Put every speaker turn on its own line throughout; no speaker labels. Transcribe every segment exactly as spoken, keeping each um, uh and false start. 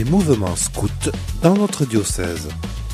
mouvements scouts dans notre diocèse.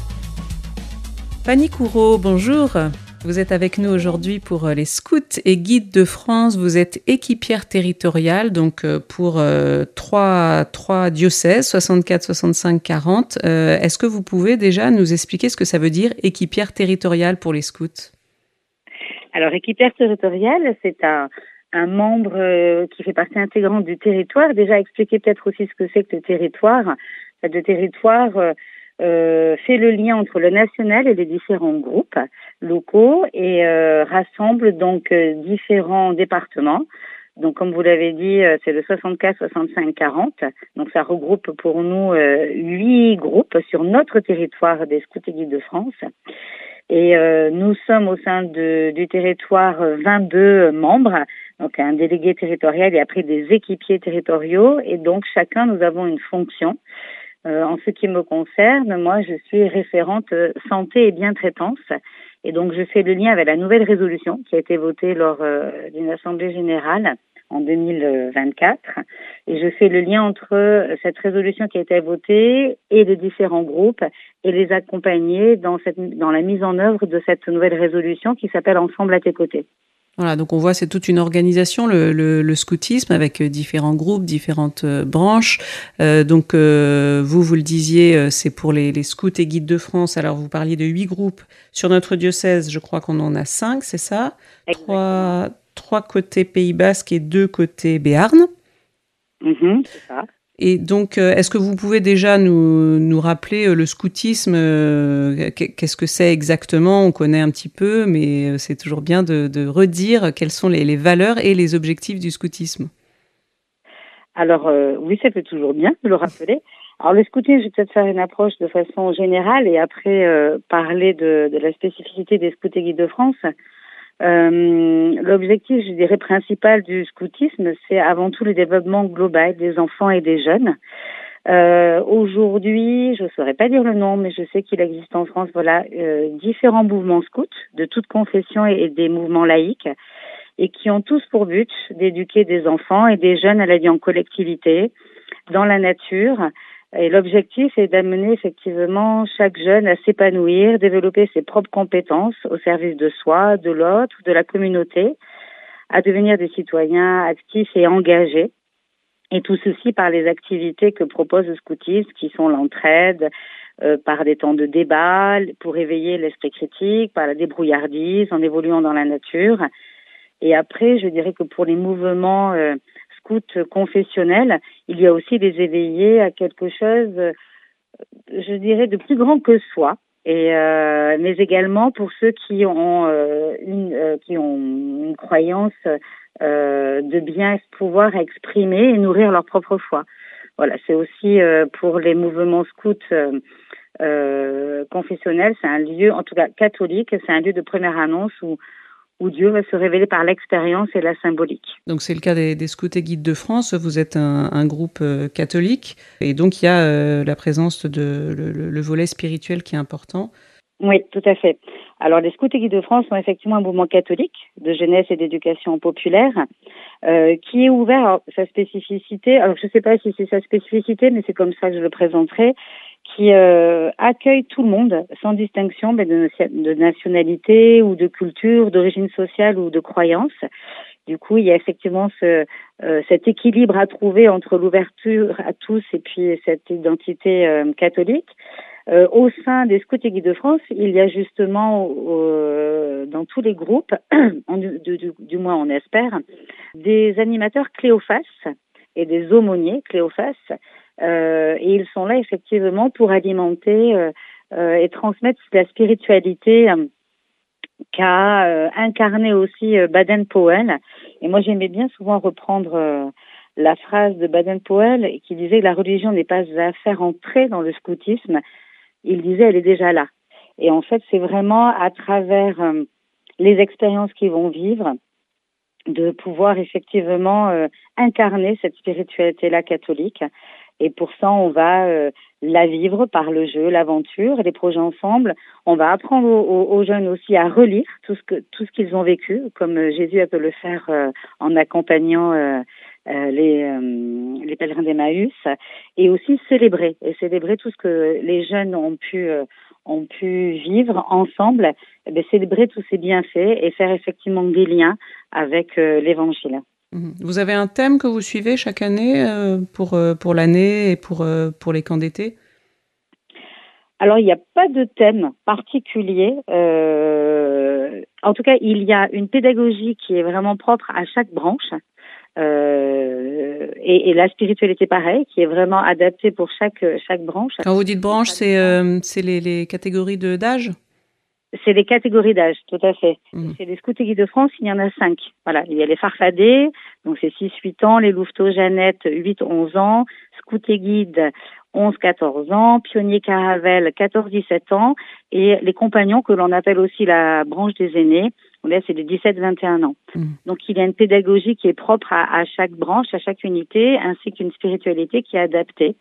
Fanny Couraud, bonjour. Vous êtes avec nous aujourd'hui pour les Scouts et Guides de France. Vous êtes équipière territoriale, donc pour euh, trois, trois diocèses, soixante-quatre, soixante-cinq, quarante. Euh, est-ce que vous pouvez déjà nous expliquer ce que ça veut dire équipière territoriale pour les Scouts ?
Alors, équipière territoriale, c'est un, un membre euh, qui fait partie intégrante du territoire. Déjà, expliquer peut-être aussi ce que c'est que le territoire. Le territoire euh, euh, fait le lien entre le national et les différents groupes locaux et euh, rassemble donc euh, différents départements. Donc, comme vous l'avez dit, euh, c'est le soixante-quatre, soixante-cinq, quarante. Donc, ça regroupe pour nous euh, huit groupes sur notre territoire des Scouts et Guides de France. Et euh, nous sommes au sein de, du territoire vingt-deux membres, donc un délégué territorial et après des équipiers territoriaux. Et donc, chacun, nous avons une fonction. Euh, en ce qui me concerne, moi, je suis référente santé et bientraitance. Et donc, je fais le lien avec la nouvelle résolution qui a été votée lors euh, d'une assemblée générale en deux mille vingt-quatre. Et je fais le lien entre cette résolution qui a été votée et les différents groupes et les accompagner dans cette, dans la mise en œuvre de cette nouvelle résolution qui s'appelle Ensemble à tes côtés.
Voilà, donc on voit c'est toute une organisation, le, le, le scoutisme, avec différents groupes, différentes euh, branches. Euh, donc euh, vous, vous le disiez, euh, c'est pour les, les Scouts et Guides de France. Alors vous parliez de huit groupes. Sur notre diocèse, je crois qu'on en a cinq, c'est ça ? Trois, trois côté Pays Basque et deux côté Béarn.
Mmh, c'est ça.
Et donc, euh, est-ce que vous pouvez déjà nous, nous rappeler euh, le scoutisme, euh, qu'est-ce que c'est exactement ? On connaît un petit peu, mais c'est toujours bien de, de redire quelles sont les, les valeurs et les objectifs du scoutisme.
Alors, euh, oui, ça fait toujours bien de le rappeler. Alors, le scoutisme, je vais peut-être faire une approche de façon générale et après euh, parler de, de la spécificité des Scouts et Guides de France. Euh, l'objectif, je dirais, principal du scoutisme, c'est avant tout le développement global des enfants et des jeunes. Euh, aujourd'hui, je ne saurais pas dire le nom, mais je sais qu'il existe en France, voilà, euh, différents mouvements scouts de toute confession et, et des mouvements laïques et qui ont tous pour but d'éduquer des enfants et des jeunes à la vie en collectivité, dans la nature. Et l'objectif est d'amener effectivement chaque jeune à s'épanouir, développer ses propres compétences au service de soi, de l'autre, de la communauté, à devenir des citoyens actifs et engagés. Et tout ceci par les activités que propose le scoutisme, qui sont l'entraide, euh, par des temps de débat, pour éveiller l'esprit critique, par la débrouillardise, en évoluant dans la nature. Et après, je dirais que pour les mouvements euh, scouts confessionnels, il y a aussi les éveiller à quelque chose, euh, je dirais, de plus grand que soi. Et euh, mais également pour ceux qui ont euh, une euh, qui ont une croyance euh, de bien pouvoir exprimer et nourrir leur propre foi. Voilà, c'est aussi euh, pour les mouvements scouts euh, euh, confessionnels, c'est un lieu, en tout cas catholique, c'est un lieu de première annonce où où Dieu va se révéler par l'expérience et la symbolique.
Donc c'est le cas des, des Scouts et Guides de France. Vous êtes un, un groupe euh, catholique et donc il y a euh, la présence de le, le, le volet spirituel qui est important.
Oui, tout à fait. Alors les Scouts et Guides de France sont effectivement un mouvement catholique de jeunesse et d'éducation populaire euh, qui est ouvert. Alors, sa spécificité, alors je ne sais pas si c'est sa spécificité, mais c'est comme ça que je le présenterai, qui euh, accueille tout le monde sans distinction mais de, de nationalité ou de culture, d'origine sociale ou de croyance. Du coup, il y a effectivement ce, euh, cet équilibre à trouver entre l'ouverture à tous et puis cette identité euh, catholique. Euh, au sein des Scouts et Guides de France, il y a justement euh, dans tous les groupes, en, du, du, du moins on espère, des animateurs cléophases et des aumôniers cléophases. Euh, et ils sont là effectivement pour alimenter euh, euh, et transmettre la spiritualité euh, qu'a euh, incarné aussi euh, Baden-Powell. Et moi j'aimais bien souvent reprendre euh, la phrase de Baden-Powell qui disait que la religion n'est pas à faire entrer dans le scoutisme. Il disait elle est déjà là. Et en fait c'est vraiment à travers euh, les expériences qu'ils vont vivre de pouvoir effectivement euh, incarner cette spiritualité-là catholique. Et pour ça, on va euh, la vivre par le jeu, l'aventure, les projets ensemble. On va apprendre aux, aux jeunes aussi à relire tout ce que tout ce qu'ils ont vécu, comme euh, Jésus a pu le faire euh, en accompagnant euh, euh, les, euh, les pèlerins d'Emmaüs, et aussi célébrer, et célébrer tout ce que les jeunes ont pu, euh, ont pu vivre ensemble, eh bien, célébrer tous ces bienfaits et faire effectivement des liens avec euh, l'Évangile.
Vous avez un thème que vous suivez chaque année euh, pour, euh, pour l'année et pour, euh, pour les camps d'été ?
Alors, il n'y a pas de thème particulier. Euh, en tout cas, il y a une pédagogie qui est vraiment propre à chaque branche. Euh, et, et la spiritualité, pareil, qui est vraiment adaptée pour chaque, chaque branche.
Quand vous dites branche, c'est, euh, c'est les, les catégories de, d'âge ?
C'est les catégories d'âge, tout à fait.
Mmh.
Chez les Scouts et Guides de France, il y en a cinq. Voilà, il y a les Farfadets, donc c'est six huit ans, les Louveteaux Jeannettes, huit onze ans, Scouts et Guides, onze quatorze ans, Pionniers Caravelle, quatorze dix-sept ans, et les Compagnons, que l'on appelle aussi la branche des aînés, là c'est de dix-sept vingt et un ans. Mmh. Donc il y a une pédagogie qui est propre à, à chaque branche, à chaque unité, ainsi qu'une spiritualité qui est adaptée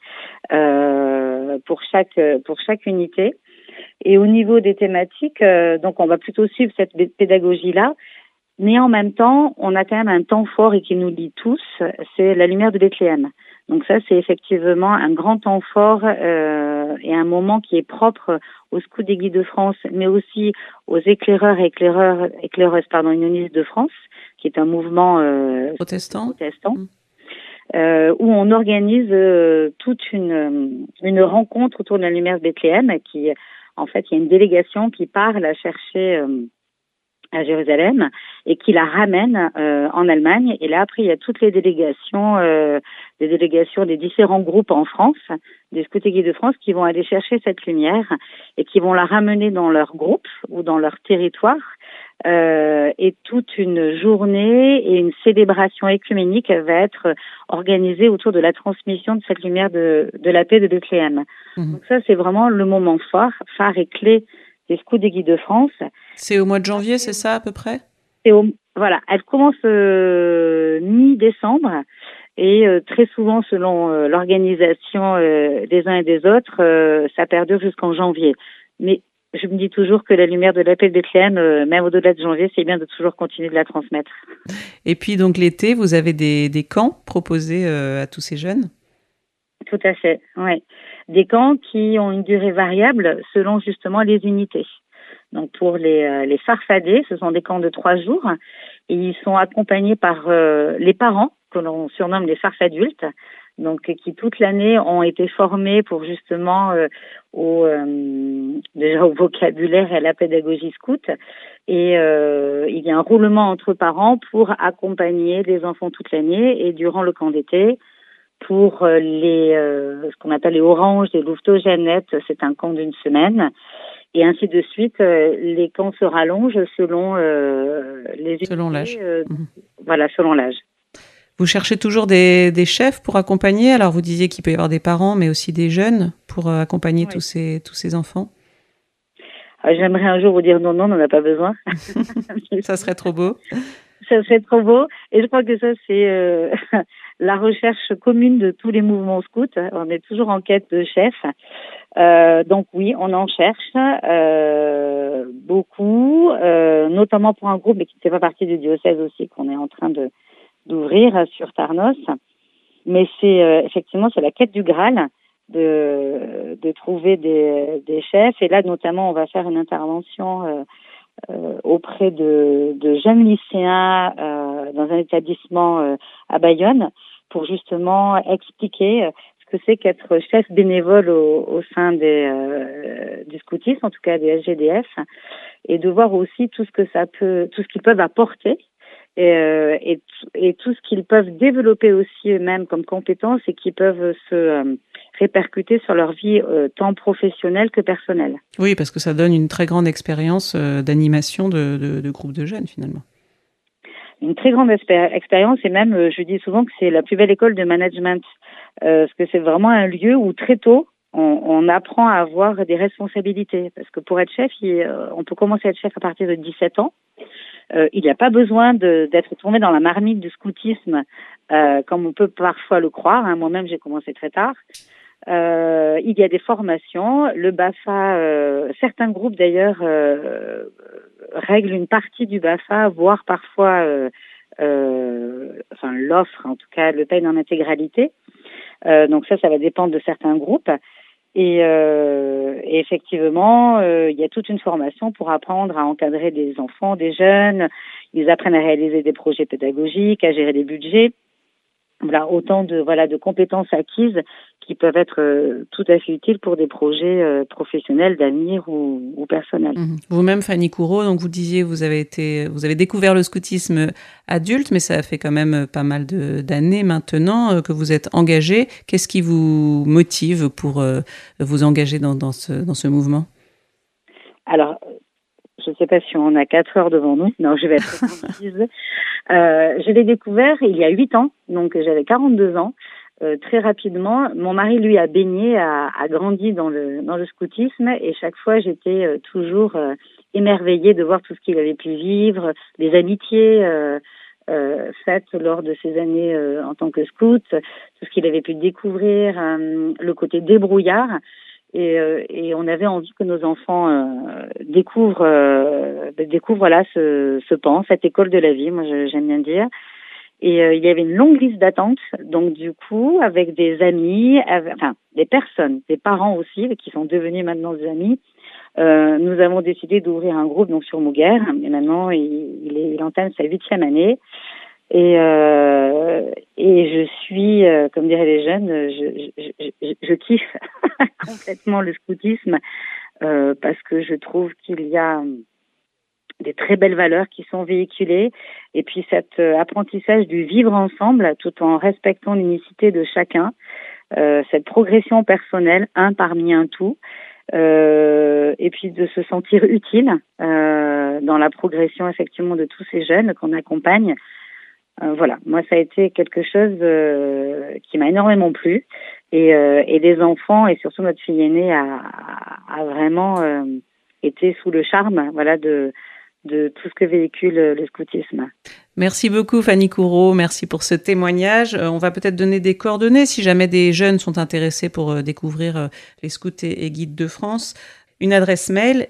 euh, pour chaque pour chaque unité. Et au niveau des thématiques, euh, donc on va plutôt suivre cette pédagogie-là, mais en même temps, on a quand même un temps fort et qui nous lie tous, c'est la lumière de Bethléem. Donc ça, c'est effectivement un grand temps fort euh, et un moment qui est propre aux Scouts et Guides de France, mais aussi aux éclaireurs et éclaireurs, éclaireuses pardon, unionistes de France, qui est un mouvement euh,
protestant.
protestant. Mmh. Euh, où on organise euh, toute une, une rencontre autour de la lumière de Bethléem, qui, en fait, il y a une délégation qui part la chercher euh, à Jérusalem et qui la ramène euh, en Allemagne. Et là, après, il y a toutes les délégations, euh, les délégations des différents groupes en France, des Scouts et Guides de France, qui vont aller chercher cette lumière et qui vont la ramener dans leur groupe ou dans leur territoire. Euh, et toute une journée et une célébration écuménique va être organisée autour de la transmission de cette lumière de, de la paix de Bethléem. Mmh. Donc ça, c'est vraiment le moment phare, phare et clé des Scouts et Guides de France.
C'est au mois de janvier, c'est ça à peu près ?
C'est au, voilà, elle commence euh, mi-décembre et euh, très souvent, selon euh, l'organisation euh, des uns et des autres, euh, ça perdure jusqu'en janvier. Mais je me dis toujours que la lumière de la paix de Bethléem, euh, même au-delà de janvier, c'est bien de toujours continuer de la transmettre.
Et puis donc l'été, vous avez des, des camps proposés euh, à tous ces jeunes ?
Tout à fait, oui. Des camps qui ont une durée variable selon justement les unités. Donc pour les, euh, les Farfadets, ce sont des camps de trois jours et ils sont accompagnés par euh, les parents, que l'on surnomme les Farfadultes, donc qui toute l'année ont été formés pour justement euh, au euh, déjà au vocabulaire et à la pédagogie scout. Et euh, il y a un roulement entre parents pour accompagner les enfants toute l'année et durant le camp d'été. Pour les euh, ce qu'on appelle les oranges, les louveteaux Jeannettes, c'est un camp d'une semaine. Et ainsi de suite, euh, les camps se rallongent selon euh, les
selon l'âge.
Euh,
mmh.
Voilà, selon l'âge.
Vous cherchez toujours des, des chefs pour accompagner. Alors vous disiez qu'il peut y avoir des parents, mais aussi des jeunes pour euh, accompagner oui. tous ces tous ces enfants.
Alors, j'aimerais un jour vous dire non, non, on n'en a pas besoin.
Ça serait trop beau.
Ça serait trop beau. Et je crois que ça, c'est euh, la recherche commune de tous les mouvements scouts. On est toujours en quête de chefs. Euh, donc oui, on en cherche euh, beaucoup, euh, notamment pour un groupe, mais qui ne fait pas partie du diocèse aussi, qu'on est en train de d'ouvrir sur Tarnos. Mais c'est euh, effectivement, c'est la quête du Graal de de trouver des, des chefs. Et là, notamment, on va faire une intervention euh, Euh, auprès de, de jeunes lycéens euh, dans un établissement euh, à Bayonne pour justement expliquer ce que c'est qu'être chef bénévole au, au sein des, euh, du scoutisme, en tout cas des S G D F, et de voir aussi tout ce que ça peut, tout ce qu'ils peuvent apporter et, euh, et, et tout ce qu'ils peuvent développer aussi eux-mêmes comme compétences et qui peuvent se euh, répercuter sur leur vie euh, tant professionnelle que personnelle.
Oui, parce que ça donne une très grande expérience euh, d'animation de, de, de groupes de jeunes finalement.
Une très grande expé- expérience et même, euh, je dis souvent que c'est la plus belle école de management, euh, parce que c'est vraiment un lieu où très tôt, on, on apprend à avoir des responsabilités. Parce que pour être chef, il, euh, on peut commencer à être chef à partir de dix-sept ans. Euh, il n'y a pas besoin de, d'être tombé dans la marmite du scoutisme, euh, comme on peut parfois le croire. Hein. Moi-même, j'ai commencé très tard. Euh, il y a des formations. Le BAFA, euh, certains groupes d'ailleurs euh, règlent une partie du BAFA, voire parfois euh, euh, enfin l'offre, en tout cas, le paye en intégralité. Euh, donc ça, ça va dépendre de certains groupes. Et, euh, et effectivement, euh, il y a toute une formation pour apprendre à encadrer des enfants, des jeunes. Ils apprennent à réaliser des projets pédagogiques, à gérer des budgets. Voilà, autant de voilà de compétences acquises qui peuvent être euh, tout à fait utiles pour des projets euh, professionnels d'avenir ou, ou personnels.
Mmh. Vous-même, Fanny Coureau, donc vous disiez vous avez été vous avez découvert le scoutisme adulte, mais ça fait quand même pas mal de, d'années maintenant que vous êtes engagée. Qu'est-ce qui vous motive pour euh, vous engager dans, dans ce dans ce mouvement?
Alors, je ne sais pas si on a quatre heures devant nous. Non, je vais être précise. Euh, je l'ai découvert il y a huit ans, donc j'avais quarante-deux ans. Euh, très rapidement, mon mari, lui, a baigné, a, a grandi dans le dans le scoutisme, et chaque fois, j'étais euh, toujours euh, émerveillée de voir tout ce qu'il avait pu vivre, les amitiés euh, euh, faites lors de ces années euh, en tant que scout, tout ce qu'il avait pu découvrir, euh, le côté débrouillard. Et, euh, et on avait envie que nos enfants euh, découvrent, euh, découvrent voilà ce, ce pan, cette école de la vie. Moi, je, j'aime bien dire. Et euh, il y avait une longue liste d'attente. Donc du coup, avec des amis, avec, enfin des personnes, des parents aussi, qui sont devenus maintenant des amis, euh, nous avons décidé d'ouvrir un groupe donc sur Mouguer. Et maintenant, il, il, est, il entame sa huitième année. Et, euh, et je suis, euh, comme diraient les jeunes, je, je, je, je kiffe complètement le scoutisme euh, parce que je trouve qu'il y a des très belles valeurs qui sont véhiculées, et puis cet euh, apprentissage du vivre ensemble tout en respectant l'unicité de chacun, euh, cette progression personnelle, un parmi un tout, euh, et puis de se sentir utile euh, dans la progression effectivement de tous ces jeunes qu'on accompagne. Euh, voilà, moi ça a été quelque chose euh, qui m'a énormément plu, et, euh, et les enfants et surtout notre fille aînée a, a vraiment euh, été sous le charme, voilà, de de tout ce que véhicule le scoutisme.
Merci beaucoup Fanny Coureau, merci pour ce témoignage. Euh, on va peut-être donner des coordonnées si jamais des jeunes sont intéressés pour euh, découvrir euh, les scouts et, et guides de France. Une adresse mail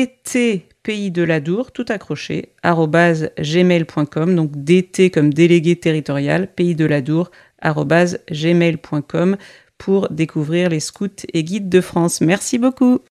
dtpaysdeladour, tout accroché, arobase gmail point com, donc dt comme délégué territorial, paysdeladour, arobase gmail point com, pour découvrir les scouts et guides de France. Merci beaucoup.